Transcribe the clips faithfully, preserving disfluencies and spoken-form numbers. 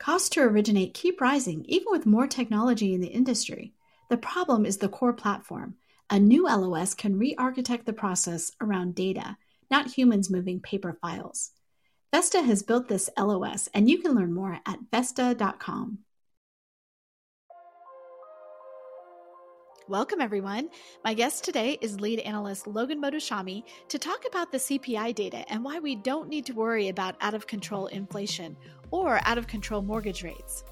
Costs to originate keep rising, even with more technology in the industry. The problem is the core platform. A new L O S can re-architect the process around data, not humans moving paper files. Vesta has built this L O S, and you can learn more at Vesta dot com. Welcome, everyone. My guest today is lead analyst Logan Mohtashami to talk about the C P I data and why we don't need to worry about out-of-control inflation or out-of-control mortgage rates.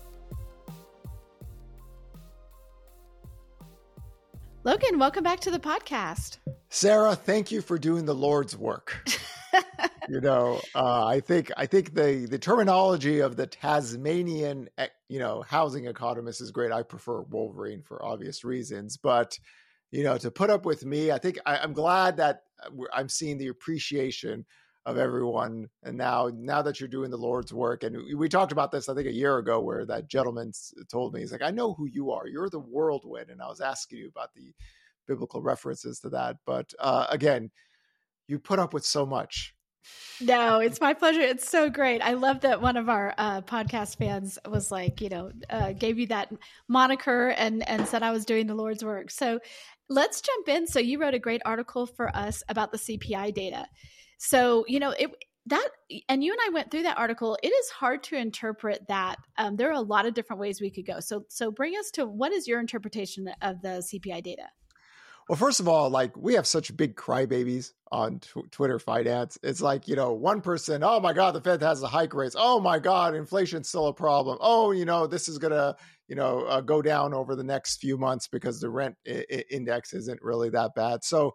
Logan, welcome back to the podcast. Sarah, thank you for doing the Lord's work. You know, uh, I think I think the the terminology of the Tasmanian, you know, housing economist is great. I prefer Wolverine for obvious reasons, but you know, to put up with me, I think I, I'm glad that I'm seeing the appreciation of everyone. And now, now that you're doing the Lord's work, and we talked about this, I think a year ago, where that gentleman told me, he's like, "I know who you are. You're the whirlwind," and I was asking you about the biblical references to that. But uh, again, you put up with so much. No, it's my pleasure. It's so great. I love that one of our uh, podcast fans was like, you know, uh, gave you that moniker and, and said I was doing the Lord's work. So let's jump in. So you wrote a great article for us about the C P I data. So, you know, it that, and you and I went through that article. It is hard to interpret that. Um, there are a lot of different ways we could go. So, so bring us to what is your interpretation of the C P I data? Well, first of all, like we have such big crybabies on tw- Twitter finance. It's like, you know, one person, oh my God, the Fed has the hike rates. Oh my God, inflation's still a problem. Oh, you know, this is going to, you know, uh, go down over the next few months because the rent I- I index isn't really that bad. So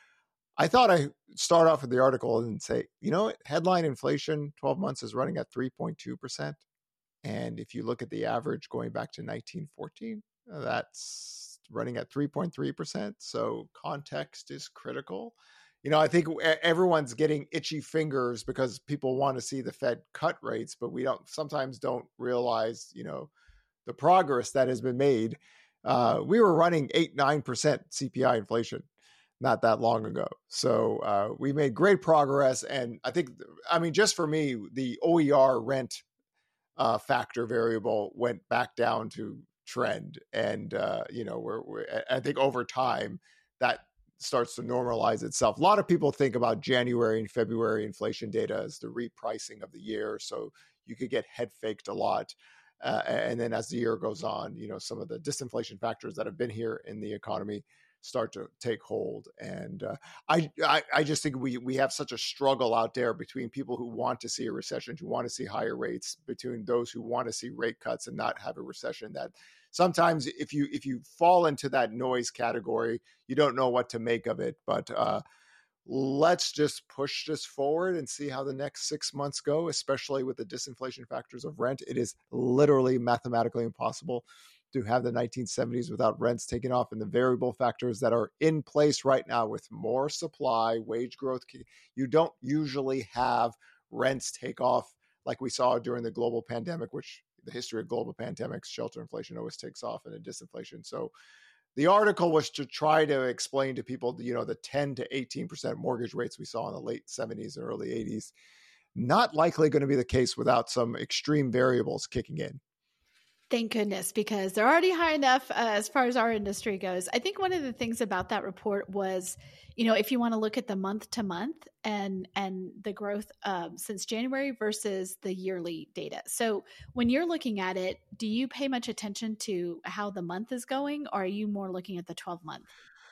I thought I'd start off with the article and say, you know, headline inflation twelve months is running at three point two percent. And if you look at the average going back to nineteen fourteen, that's running at three point three percent. So context is critical. You know, I think everyone's getting itchy fingers because people want to see the Fed cut rates, but we don't sometimes don't realize, you know, the progress that has been made. Uh, we were running eight, nine percent C P I inflation not that long ago. So uh, we made great progress. And I think, I mean, just for me, the O E R rent uh, factor variable went back down to trend. And, uh, you know, we're, we're, I think over time that starts to normalize itself. A lot of people think about January and February inflation data as the repricing of the year. So you could get head faked a lot. Uh, and then as the year goes on, you know, some of the disinflation factors that have been here in the economy start to take hold. And uh, I, I I just think we we have such a struggle out there between people who want to see a recession, who want to see higher rates, between those who want to see rate cuts and not have a recession, that sometimes if you if you fall into that noise category, you don't know what to make of it. But uh, let's just push this forward and see how the next six months go, especially with the disinflation factors of rent. It is literally mathematically impossible to have the nineteen seventies without rents taking off, and the variable factors that are in place right now with more supply, wage growth. You don't usually have rents take off like we saw during the global pandemic, which the history of global pandemics, shelter inflation always takes off in a disinflation. So the article was to try to explain to people, you know, the ten to eighteen percent mortgage rates we saw in the late seventies and early eighties, not likely going to be the case without some extreme variables kicking in. Thank goodness, because they're already high enough uh, as far as our industry goes. I think one of the things about that report was, you know, if you want to look at the month to month and and the growth um, since January versus the yearly data. So when you're looking at it, do you pay much attention to how the month is going, or are you more looking at the twelve month?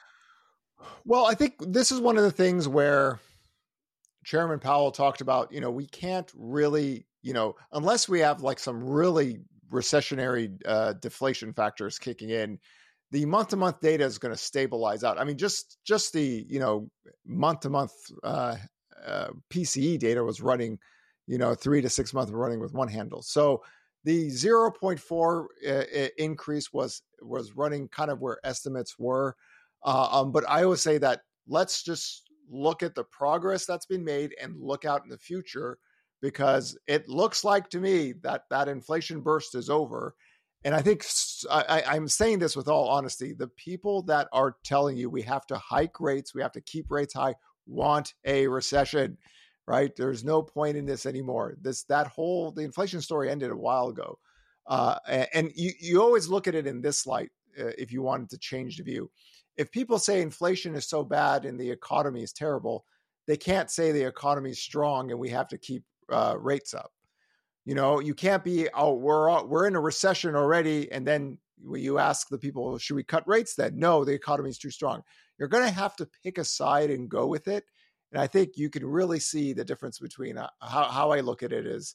Well, I think this is one of the things where Chairman Powell talked about, you know, we can't really, you know, unless we have like some really recessionary uh, deflation factors kicking in, the month-to-month data is going to stabilize out. I mean, just just the, you know, month-to-month uh, uh, P C E data was running, you know, three to six months running with one handle. So the zero point four uh, increase was was running kind of where estimates were. Uh, um, but I always say that let's just look at the progress that's been made and look out in the future, because it looks like to me that that inflation burst is over. And I think I, I'm saying this with all honesty, the people that are telling you we have to hike rates, we have to keep rates high, want a recession, right? There's no point in this anymore. This, that whole, the inflation story ended a while ago. Uh, and and you, you always look at it in this light uh, if you wanted to change the view. If people say inflation is so bad and the economy is terrible, they can't say the economy is strong and we have to keep uh, rates up. You know, you can't be, oh, we're we're in a recession already, and then when you ask the people, should we cut rates then? No, the economy is too strong. You're going to have to pick a side and go with it. And I think you can really see the difference between uh, how, how I look at it is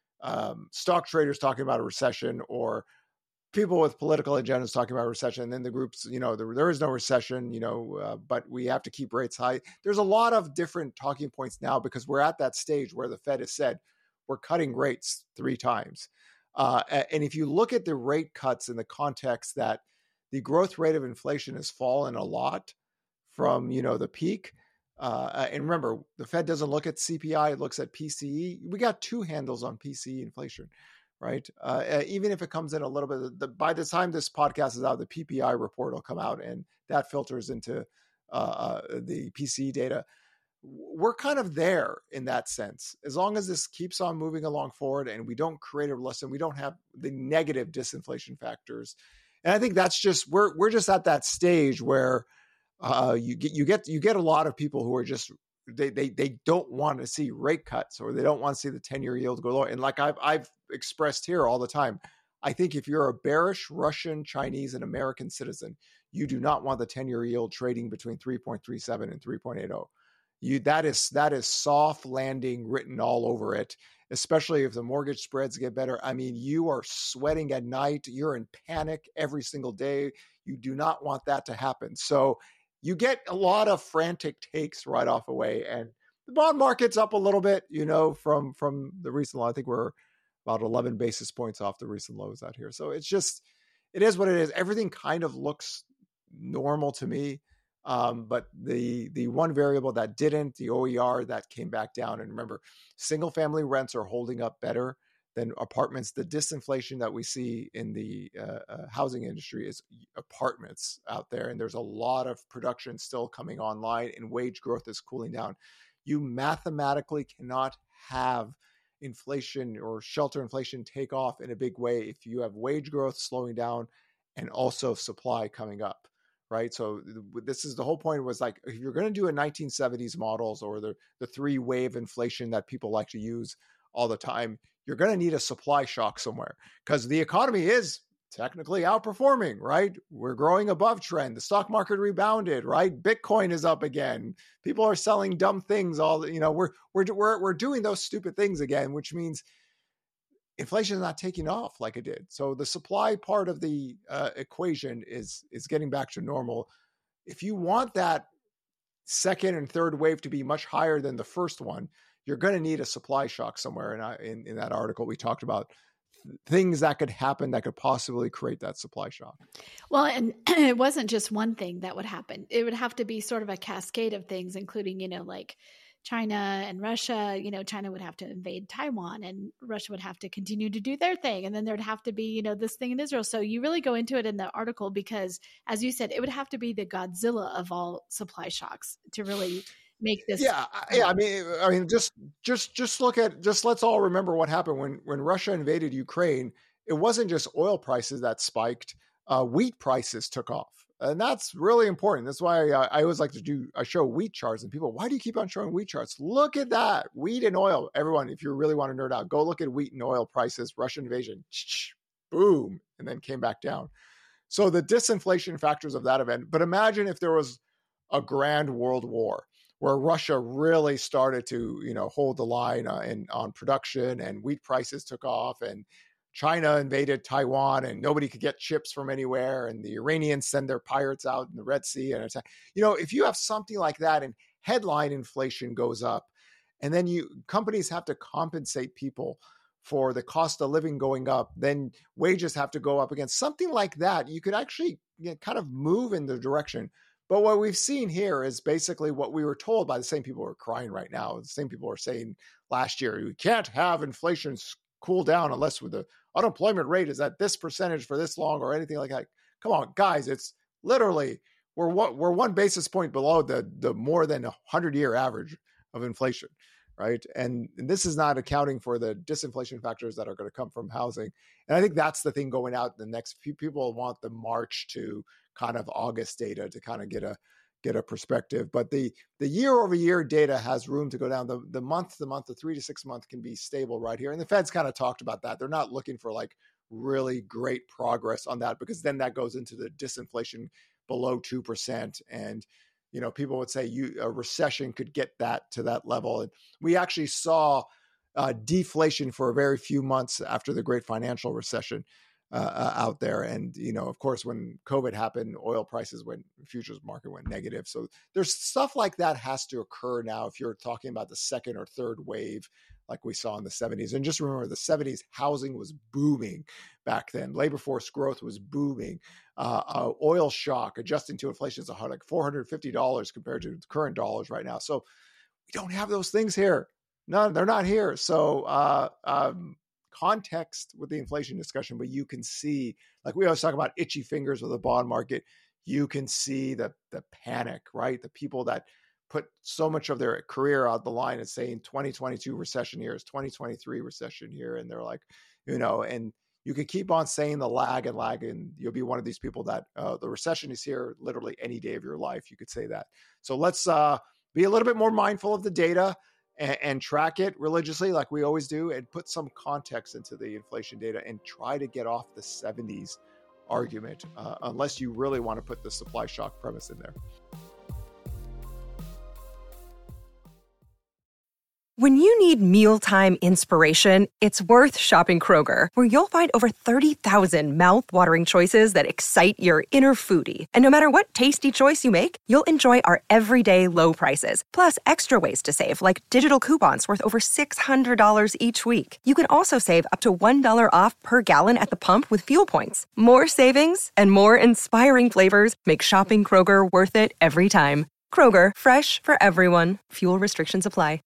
um, stock traders talking about a recession, or people with political agendas talking about a recession. And then the groups, you know, there, there is no recession, you know, uh, but we have to keep rates high. There's a lot of different talking points now because we're at that stage where the Fed has said we're cutting rates three times. Uh, and if you look at the rate cuts in the context that the growth rate of inflation has fallen a lot from, you know, the peak. Uh, and remember, the Fed doesn't look at C P I, it looks at P C E. We got two handles on P C E inflation, right? Uh, even if it comes in a little bit, the, by the time this podcast is out, the P P I report will come out, and that filters into uh, the P C E data. We're kind of there in that sense. As long as this keeps on moving along forward and we don't create a lesson, we don't have the negative disinflation factors. And I think that's just, we're we're just at that stage where uh, you get you get you get a lot of people who are just they they they don't want to see rate cuts, or they don't want to see the ten-year yield go lower. And like I've I've expressed here all the time, I think if you're a bearish Russian, Chinese, and American citizen, you do not want the ten-year yield trading between three point three seven and three point eight zero. You that is that is soft landing written all over it, especially if the mortgage spreads get better. I mean, you are sweating at night. You're in panic every single day. You do not want that to happen. So you get a lot of frantic takes right off away. And the bond market's up a little bit, you know, from from the recent low. I think we're about eleven basis points off the recent lows out here. So it's just, it is what it is. Everything kind of looks normal to me. Um, but the the one variable that didn't, the O E R, that came back down. And remember, single family rents are holding up better than apartments. The disinflation that we see in the uh, uh, housing industry is apartments out there. And there's a lot of production still coming online, and wage growth is cooling down. You mathematically cannot have inflation or shelter inflation take off in a big way if you have wage growth slowing down and also supply coming up. Right. So this is the whole point, was like, if you're going to do a nineteen seventies models, or the, the three wave inflation that people like to use all the time, you're going to need a supply shock somewhere, because the economy is technically outperforming, right? We're growing above trend. The stock market rebounded, right? Bitcoin is up again. People are selling dumb things. All, you know, we're, we're, we're, we're doing those stupid things again, which means inflation is not taking off like it did. So the supply part of the uh, equation is is getting back to normal. If you want that second and third wave to be much higher than the first one, you're going to need a supply shock somewhere. And I, in, in that article, we talked about th- things that could happen that could possibly create that supply shock. Well, and it wasn't just one thing that would happen. It would have to be sort of a cascade of things, including, you know, like China and Russia. You know, China would have to invade Taiwan, and Russia would have to continue to do their thing. And then there'd have to be, you know, this thing in Israel. So you really go into it in the article because, as you said, it would have to be the Godzilla of all supply shocks to really make this. Yeah. Yeah. I mean, I mean, just, just, just look at, just let's all remember what happened when, when Russia invaded Ukraine. It wasn't just oil prices that spiked, uh, wheat prices took off. And that's really important. That's why I, I always like to do, I show wheat charts, and people, why do you keep on showing wheat charts? Look at that. Wheat and oil. Everyone, if you really want to nerd out, go look at wheat and oil prices, Russian invasion, boom, and then came back down. So the disinflation factors of that event. But imagine if there was a grand world war where Russia really started to, you know, hold the line uh, in, on production, and wheat prices took off, and China invaded Taiwan and nobody could get chips from anywhere, and the Iranians send their pirates out in the Red Sea and attack. You know, if you have something like that and headline inflation goes up, and then you companies have to compensate people for the cost of living going up, then wages have to go up again. Something like that, you could actually, you know, kind of move in the direction. But what we've seen here is basically what we were told by the same people who are crying right now. The same people who are saying last year, we can't have inflation cool down unless with the unemployment rate is at this percentage for this long, or anything like that. Come on, guys, it's literally, we're what we're one basis point below the the more than a hundred year average of inflation. right? And, and this is not accounting for the disinflation factors that are going to come from housing. And I think that's the thing going out. The next few people want the March to kind of August data to kind of get a get a perspective. But the the year over year data has room to go down. The the month to month, the three to six month can be stable right here. And the Fed's kind of talked about that. They're not looking for like really great progress on that, because then that goes into the disinflation below two percent. And you know, people would say you a recession could get that to that level. And we actually saw uh, deflation for a very few months after the great financial recession uh, uh, out there. And, you know, of course, when COVID happened, oil prices went, futures market went negative. So there's stuff like that has to occur now if you're talking about the second or third wave like we saw in the seventies. And just remember, the seventies, housing was booming back then. Labor force growth was booming. Uh, uh, oil shock, adjusting to inflation, is like four hundred fifty dollars compared to current dollars right now. So we don't have those things here. No, they're not here. So uh, um, context with the inflation discussion, but you can see, like we always talk about itchy fingers with the bond market, you can see the the panic, right? The people that put so much of their career out the line and saying twenty twenty-two recession year is twenty twenty-three recession year. And they're like, you know, and you can keep on saying the lag and lag, and you'll be one of these people that uh, the recession is here literally any day of your life. You could say that. So let's uh, be a little bit more mindful of the data and, and track it religiously like we always do, and put some context into the inflation data and try to get off the seventies argument, uh, unless you really want to put the supply shock premise in there. When you need mealtime inspiration, it's worth shopping Kroger, where you'll find over thirty thousand mouth-watering choices that excite your inner foodie. And no matter what tasty choice you make, you'll enjoy our everyday low prices, plus extra ways to save, like digital coupons worth over six hundred dollars each week. You can also save up to one dollar off per gallon at the pump with fuel points. More savings and more inspiring flavors make shopping Kroger worth it every time. Kroger, fresh for everyone. Fuel restrictions apply.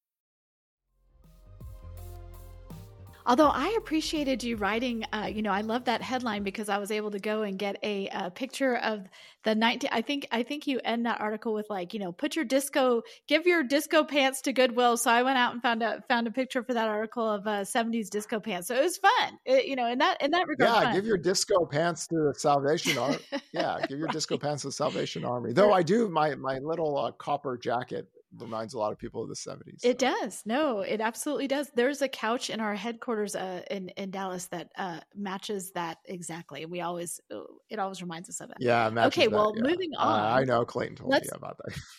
Although I appreciated you writing, uh, you know, I love that headline because I was able to go and get a, a picture of the nineteen. I think I think you end that article with like, you know, put your disco, give your disco pants to Goodwill. So I went out and found a found a picture for that article of uh, seventies disco pants. So it was fun, it, you know, in that in that regard. Yeah, fun. give your disco pants to the Salvation Army. Yeah, give your right. disco pants to the Salvation Army. Though I do my my little uh, copper jacket reminds a lot of people of the seventies. So. It does. No, it absolutely does. There's a couch in our headquarters uh, in, in Dallas that uh, matches that exactly. We always, it always reminds us of it. Yeah. It okay. that, well, yeah. moving on. Uh, I know Clayton told Let's... me about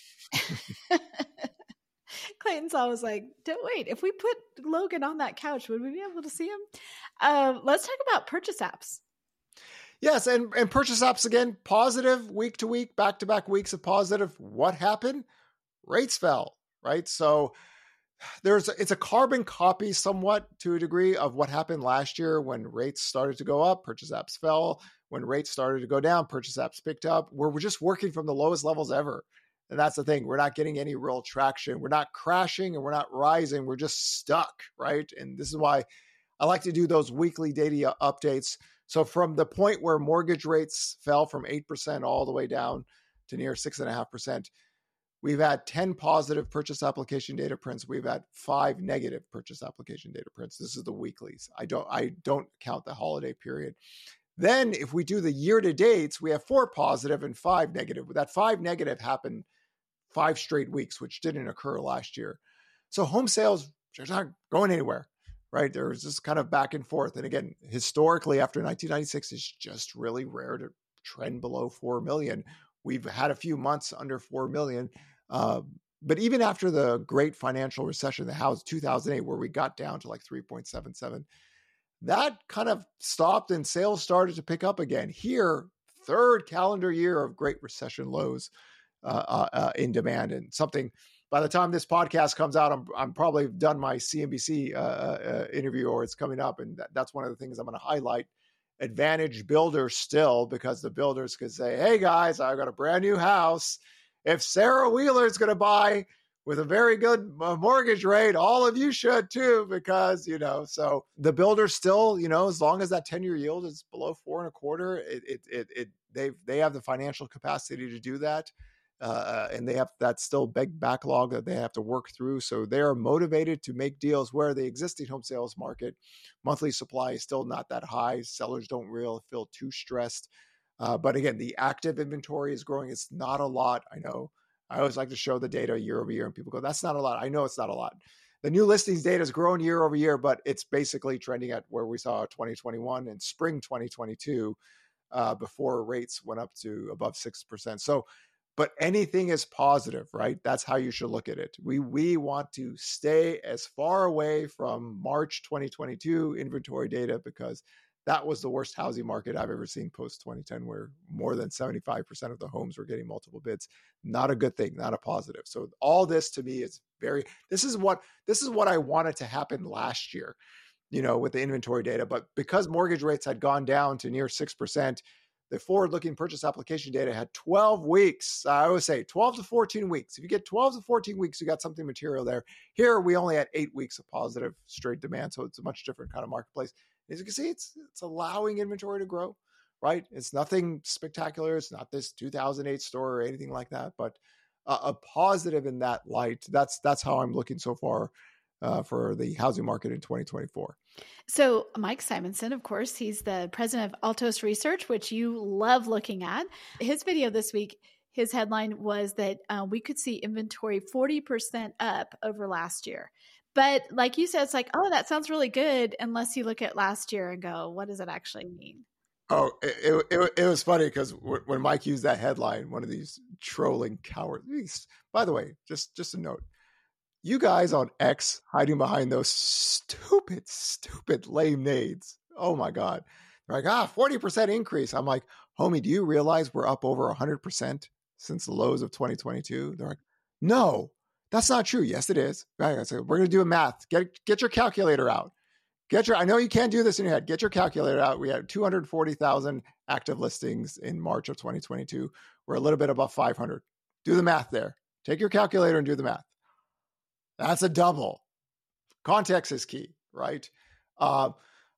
that. Clayton's always like, don't wait, if we put Logan on that couch, would we be able to see him? Um, let's talk about purchase apps. Yes. And, and purchase apps again, positive week to week, back to back weeks of positive. What happened? Rates fell, right? So there's it's a carbon copy somewhat to a degree of what happened last year when rates started to go up, purchase apps fell. When rates started to go down, purchase apps picked up. We're, we're just working from the lowest levels ever. And that's the thing. We're not getting any real traction. We're not crashing and we're not rising. We're just stuck, right? And this is why I like to do those weekly data updates. So from the point where mortgage rates fell from eight percent all the way down to near six point five percent, we've had ten positive purchase application data prints. We've had five negative purchase application data prints. This is the weeklies. I don't, I don't count the holiday period. Then if we do the year to dates, we have four positive and five negative. That five negative happened five straight weeks, which didn't occur last year. So home sales, they're not going anywhere, right? There's this kind of back and forth. And again, historically after nineteen ninety-six, it's just really rare to trend below four million. We've had a few months under four million. Uh, but even after the great financial recession, the house two thousand eight, where we got down to like three point seven seven, that kind of stopped and sales started to pick up again. Here, third calendar year of great recession lows uh, uh, uh, in demand. And something, by the time this podcast comes out, I'm, I'm probably done my C N B C uh, uh, interview, or it's coming up. And that, that's one of the things I'm going to highlight. Advantage builders still, because the builders could say, hey guys, I got a brand new house. If Sarah Wheeler is going to buy with a very good uh, mortgage rate, all of you should too, because, you know, so the builders still, you know, as long as that ten year yield is below four and a quarter, it, it, it, it they, they have the financial capacity to do that. uh, and they have that still big backlog that they have to work through. So they are motivated to make deals where the existing home sales market monthly supply is still not that high. Sellers don't really feel too stressed. Uh, but again, the active inventory is growing. It's not a lot. I know. I always like to show the data year over year, and people go, that's not a lot. I know it's not a lot. The new listings data has grown year over year, but it's basically trending at where we saw twenty twenty-one and spring twenty twenty-two uh, before rates went up to above six percent. So, but anything is positive, right? That's how you should look at it. We we want to stay as far away from March twenty twenty-two inventory data, because that was the worst housing market I've ever seen post twenty ten, where more than seventy-five percent of the homes were getting multiple bids. Not a good thing, not a positive. So all this to me is very, this is what, this is what I wanted to happen last year, you know, with the inventory data. But because mortgage rates had gone down to near six percent, the forward-looking purchase application data had twelve weeks. I always say twelve to fourteen weeks. If you get twelve to fourteen weeks, you got something material there. Here, we only had eight weeks of positive straight demand. So it's a much different kind of marketplace. As you can see, it's it's allowing inventory to grow, right? It's nothing spectacular. It's not this two thousand eight store or anything like that, but a, a positive in that light. That's that's how I'm looking so far uh, for the housing market in twenty twenty-four. So Mike Simonsen, of course, he's the president of Altos Research, which you love looking at. His video this week, his headline was that uh, we could see inventory forty percent up over last year. But like you said, it's like, oh, that sounds really good, unless you look at last year and go, what does it actually mean? Oh, it it, it was funny because when Mike used that headline, one of these trolling cowards. By the way, just just a note, you guys on X hiding behind those stupid, stupid lame nades. Oh my God. They're like, ah, forty percent increase. I'm like, homie, do you realize we're up over one hundred percent since the lows of twenty twenty-two? They're like, no. That's not true. Yes, it is. Right. So we're going to do a math. Get get your calculator out. Get your. I know you can't do this in your head. Get your calculator out. We had two hundred forty thousand active listings in March of twenty twenty-two. We're a little bit above five hundred. Do the math there. Take your calculator and do the math. That's a double. Context is key, right? Uh,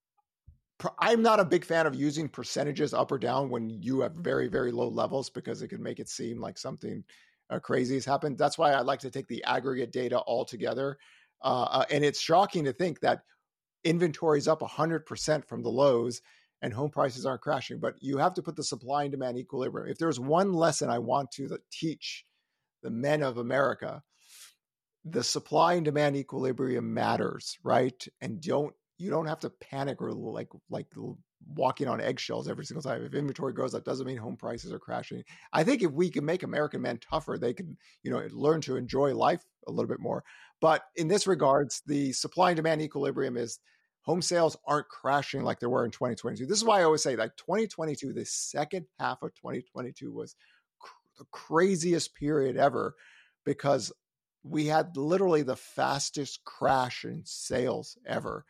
I'm not a big fan of using percentages up or down when you have very, very low levels, because it can make it seem like something Uh, crazy has happened. That's why I like to take the aggregate data all together. Uh, uh, and it's shocking to think that inventory is up one hundred percent from the lows and home prices aren't crashing. But you have to put the supply and demand equilibrium. If there's one lesson I want to teach the men of America, the supply and demand equilibrium matters, right? And don't you don't have to panic or like like walking on eggshells every single time. If inventory goes up, doesn't mean home prices are crashing. I think if we can make American men tougher, they can, you know, learn to enjoy life a little bit more. But in this regards, the supply and demand equilibrium is home sales aren't crashing like they were in twenty twenty-two. This is why I always say, like, twenty twenty-two, the second half of twenty twenty-two was cr- the craziest period ever, because we had literally the fastest crash in sales ever.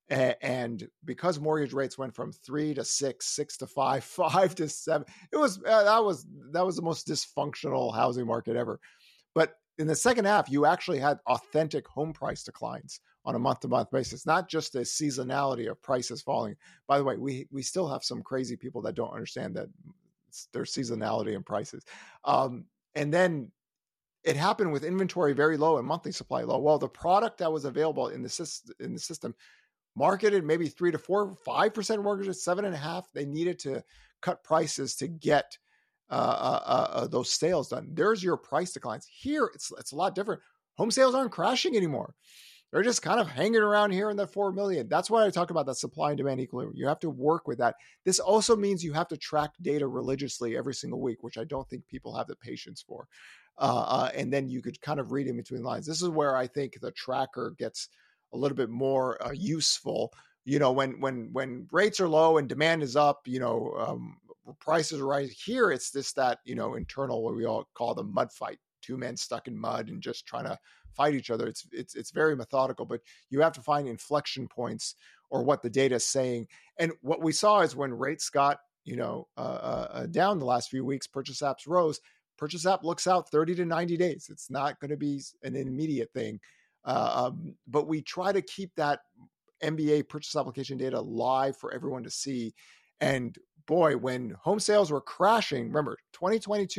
And because mortgage rates went from three to six, six to five, five to seven, it was uh, that was that was the most dysfunctional housing market ever. But in the second half, you actually had authentic home price declines on a month-to-month basis, not just a seasonality of prices falling. By the way, we we still have some crazy people that don't understand that there's seasonality in prices. Um, and then it happened with inventory very low and monthly supply low. Well, the product that was available in the system, in the system marketed maybe three to four, five percent mortgages, seven and a half. They needed to cut prices to get uh, uh, uh, those sales done. There's your price declines. Here, it's it's a lot different. Home sales aren't crashing anymore. They're just kind of hanging around here in the four million. That's why I talk about that supply and demand equilibrium. You have to work with that. This also means you have to track data religiously every single week, which I don't think people have the patience for. Uh, uh, and then you could kind of read in between lines. This is where I think the tracker gets a little bit more uh, useful. You know, when when when rates are low and demand is up, you know, um, prices are rising. Here, it's this that you know internal, what we all call the mud fight. Two men stuck in mud and just trying to fight each other. It's it's it's very methodical, but you have to find inflection points or what the data is saying. And what we saw is when rates got you know uh, uh, down the last few weeks, purchase apps rose. Purchase app looks out thirty to ninety days. It's not going to be an immediate thing. Uh, um, but we try to keep that M B A purchase application data live for everyone to see. And boy, when home sales were crashing, remember twenty twenty-two,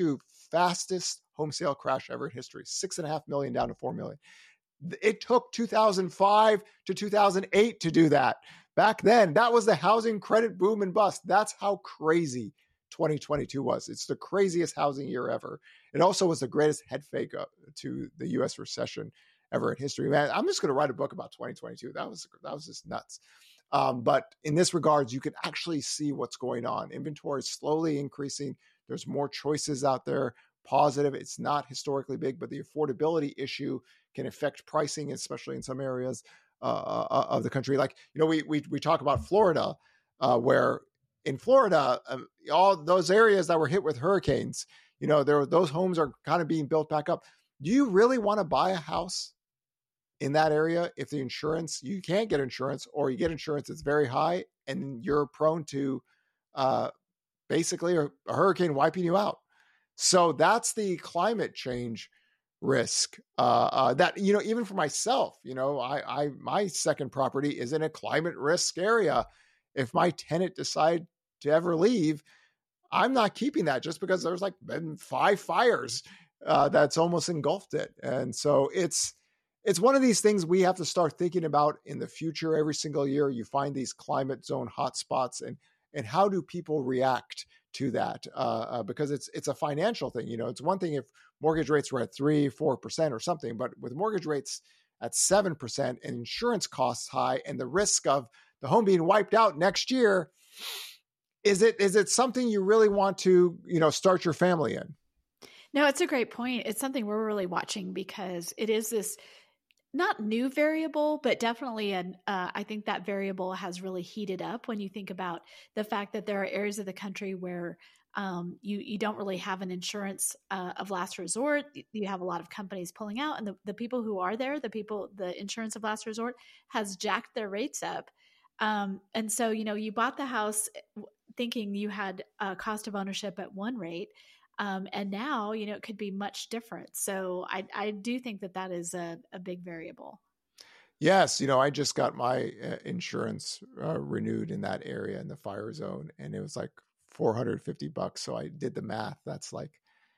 fastest home sale crash ever in history. Six and a half million down to four million. It took two thousand five to two thousand eight to do that. Back then, that was the housing credit boom and bust. That's how crazy twenty twenty-two was. It's the craziest housing year ever. It also was the greatest head fake to the U S recession ever in history. Man, I'm just going to write a book about twenty twenty-two. That was that was just nuts. Um, but in this regards, you can actually see what's going on. Inventory is slowly increasing. There's more choices out there. Positive. It's not historically big, but the affordability issue can affect pricing, especially in some areas uh, of the country. Like, you know, we we we talk about Florida, uh, where in Florida, uh, all those areas that were hit with hurricanes, you know, there those homes are kind of being built back up. Do you really want to buy a house in that area if the insurance, you can't get insurance, or you get insurance that's very high and you're prone to uh, basically a, a hurricane wiping you out? So that's the climate change risk uh, uh, that, you know, even for myself, you know, I, I, my second property is in a climate risk area. If my tenant decide to ever leave, I'm not keeping that just because there's like been five fires uh, that's almost engulfed it. And so it's, it's one of these things we have to start thinking about in the future. Every single year you find these climate zone hotspots, and, and how do people react to that? Uh, uh, because it's, it's a financial thing. You know, it's one thing if mortgage rates were at three, four percent or something, but with mortgage rates at seven percent and insurance costs high and the risk of the home being wiped out next year, is it, is it something you really want to, you know, start your family in? No, it's a great point. It's something we're really watching because it is this not new variable, but definitely an, uh, I think that variable has really heated up when you think about the fact that there are areas of the country where um, you, you don't really have an insurance uh, of last resort. You have a lot of companies pulling out, and the, the people who are there, the people, the insurance of last resort has jacked their rates up. Um, and so, you know, you bought the house thinking you had a cost of ownership at one rate. Um, and now, you know, it could be much different. So I, I do think that that is a, a big variable. Yes. You know, I just got my uh, insurance uh, renewed in that area in the fire zone, and it was like four hundred fifty bucks. So I did the math. That's like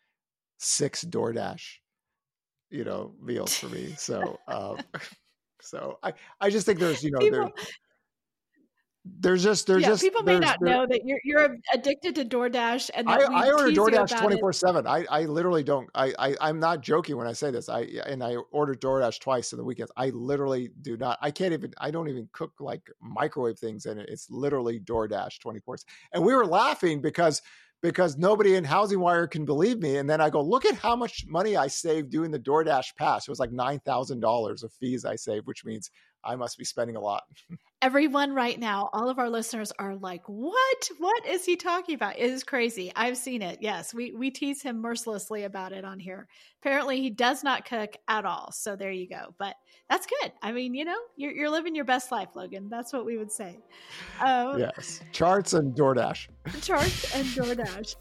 six DoorDash, you know, meals for me. So, um, so I, I just think there's, you know, People- there, There's just, there's yeah, just, people may not there, know that you're you're addicted to DoorDash, and that I, we I order tease you DoorDash about twenty-four seven. I, I literally don't, I, I, I'm not joking when I say this. I, and I ordered DoorDash twice in the weekends. I literally do not, I can't even, I don't even cook like microwave things in it. It's literally DoorDash twenty-four seven. And we were laughing because, because nobody in Housing Wire can believe me. And then I go, look at how much money I saved doing the DoorDash pass. It was like nine thousand dollars of fees I saved, which means I must be spending a lot. Everyone right now, all of our listeners are like, what? What is he talking about? It is crazy. I've seen it. Yes, we, we tease him mercilessly about it on here. Apparently he does not cook at all. So there you go. But that's good. I mean, you know, you're, you're living your best life, Logan. That's what we would say. Um, yes. Charts and DoorDash. Charts and DoorDash.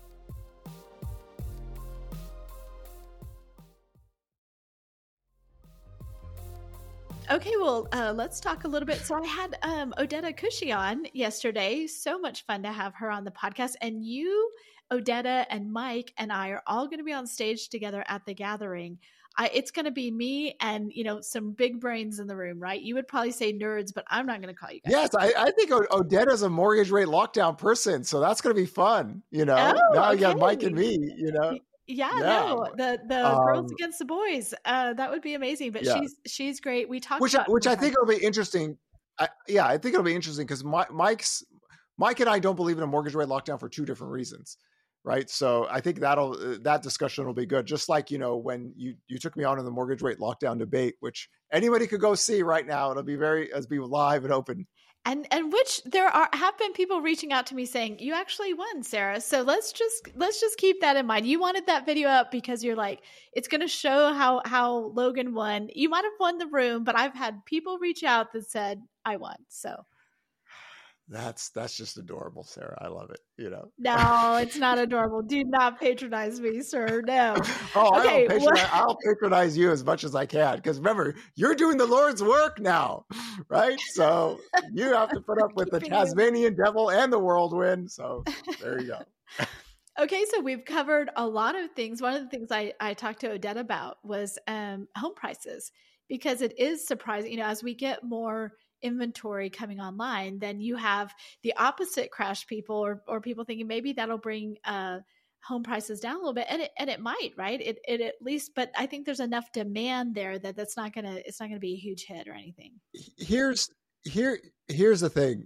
Okay, well, uh, let's talk a little bit. So I had um, Odetta Cushy on yesterday. So much fun to have her on the podcast. And you, Odetta, and Mike and I are all going to be on stage together at the gathering. I, it's going to be me and, you know, some big brains in the room, right? You would probably say nerds, but I'm not going to call you guys. Yes, I, I think Odetta's a mortgage rate lockdown person. So that's going to be fun. You know, Oh, now okay. you got Mike and me, you know. Yeah, Yeah. no, the the Um, girls against the boys. Uh, that would be amazing. But Yeah. she's she's great. We talked which about which I her. think will be interesting. I, yeah, I think it'll be interesting because Mike's Mike and I don't believe in a mortgage rate lockdown for two different reasons, right? So I think that'll that discussion will be good. Just like, you know, when you you took me on in the mortgage rate lockdown debate, which anybody could go see right now. It'll be very as be live and open. And and which there are have been people reaching out to me saying, you actually won, Sarah. So let's just let's just keep that in mind. You wanted that video up because you're like, it's going to show how how Logan won. You might have won the room, but I've had people reach out that said I won. So That's that's just adorable, Sarah. I love it. You know. no, it's not adorable. Do not patronize me, sir. No. Oh, Okay, I'll, patronize, what- I'll patronize you as much as I can because remember, you're doing the Lord's work now, right? So you have to put up with the Keeping you- Tasmanian devil and the whirlwind. So there you go. Okay, so we've covered a lot of things. One of the things I, I talked to Odette about was um, home prices, because it is surprising, you know, as we get more inventory coming online, then you have the opposite crash people or or people thinking maybe that'll bring uh, home prices down a little bit, and it and it might, right? It it at least, but I think there's enough demand there that that's not gonna it's not gonna be a huge hit or anything. Here's here here's the thing.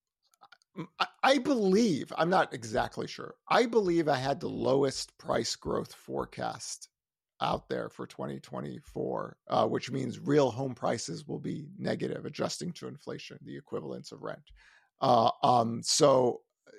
I believe, I'm not exactly sure. I believe I had the lowest price growth forecast out there for twenty twenty-four, uh, which means real home prices will be negative, adjusting to inflation, the equivalence of rent. Uh, um, so,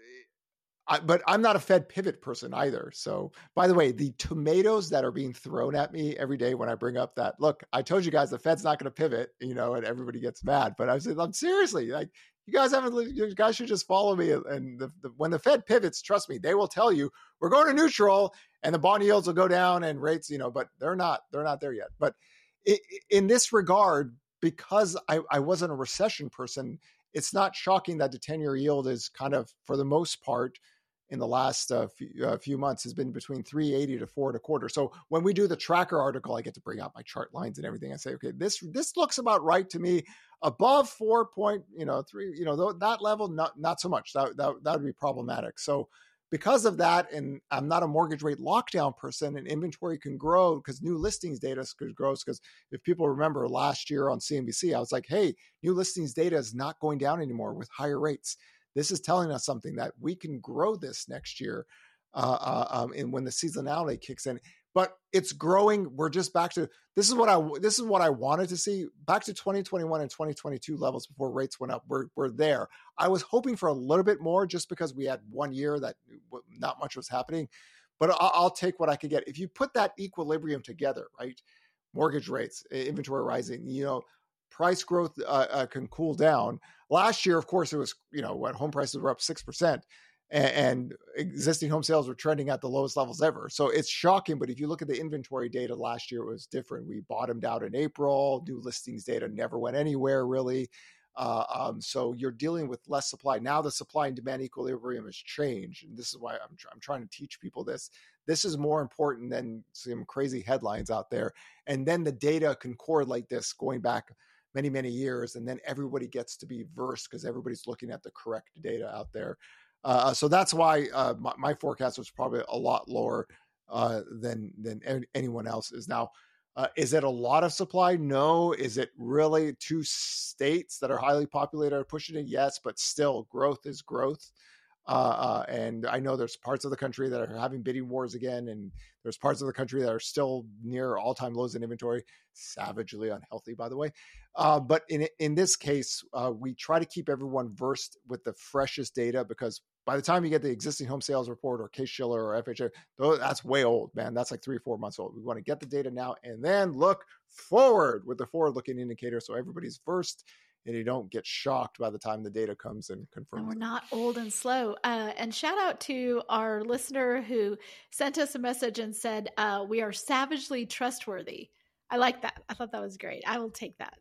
I, but I'm not a Fed pivot person either. So, by the way, the tomatoes that are being thrown at me every day when I bring up that, look, I told you guys the Fed's not going to pivot, you know, and everybody gets mad. But I said, I'm seriously like, you guys haven't, you guys should just follow me. And the, the, when the Fed pivots, trust me, they will tell you we're going to neutral and the bond yields will go down and rates, you know, but they're not, they're not there yet. But it, in this regard, because I, I wasn't a recession person, it's not shocking that the ten-year yield is kind of, for the most part, in the last uh, few, uh, few months has been between three eighty to four and a quarter. So when we do the tracker article, I get to bring out my chart lines and everything. I say, okay, this this looks about right to me. Above four point, you know, three, you know, that level, not not so much. That that that would be problematic. So because of that, and I'm not a mortgage rate lockdown person, and inventory can grow because new listings data grows. Because if people remember last year on C N B C, I was like, hey, new listings data is not going down anymore with higher rates. This is telling us something that we can grow this next year, uh, uh, um, and when the seasonality kicks in. But it's growing. We're just back to this is what I this is what I wanted to see back to twenty twenty-one and twenty twenty-two levels before rates went up. We're we're there. I was hoping for a little bit more just because we had one year that not much was happening. But I'll, I'll take what I could get. If you put that equilibrium together, right? Mortgage rates, inventory rising, you know. Price growth uh, uh, can cool down. Last year, of course, it was, you know, when home prices were up six percent and, and existing home sales were trending at the lowest levels ever. So it's shocking. But if you look at the inventory data last year, it was different. We bottomed out in April. New listings data never went anywhere, really. Uh, um, so you're dealing with less supply. Now the supply and demand equilibrium has changed. And this is why I'm, I'm trying to teach people this. This is more important than some crazy headlines out there. And then the data can correlate this going back many, many years, and then everybody gets to be versed because everybody's looking at the correct data out there. Uh, so that's why uh, my, my forecast was probably a lot lower uh, than than anyone else's. Now, uh, is it a lot of supply? No. Is it really two states that are highly populated are pushing it? Yes, but still, growth is growth. Uh, uh, and I know there's parts of the country that are having bidding wars again, and there's parts of the country that are still near all-time lows in inventory, savagely unhealthy, by the way. Uh, but in in this case, uh, we try to keep everyone versed with the freshest data, because by the time you get the existing home sales report or Case-Shiller or F H A, that's way old, man. That's like three or four months old. We want to get the data now and then look forward with the forward-looking indicator so everybody's versed and you don't get shocked by the time the data comes and confirms. And we're it. not old and slow. Uh, and shout out to our listener who sent us a message and said, uh, we are savagely trustworthy. I like that. I thought that was great. I will take that.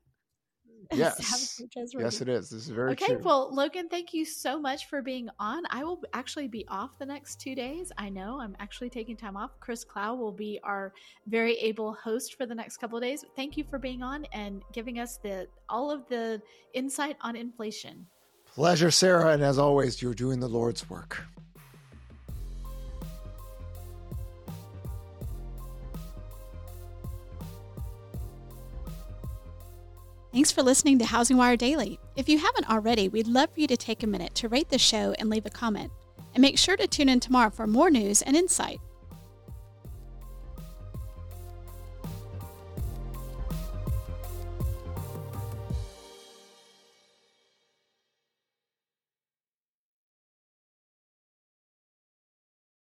Yes. Yes, it is. This is very okay, true. Okay, well, Logan, thank you so much for being on. I will actually be off the next two days. I know I'm actually taking time off. Chris Clow will be our very able host for the next couple of days. Thank you for being on and giving us the all of the insight on inflation. Pleasure, Sarah. And as always, you're doing the Lord's work. Thanks for listening to Housing Wire Daily. If you haven't already, we'd love for you to take a minute to rate the show and leave a comment. And make sure to tune in tomorrow for more news and insight.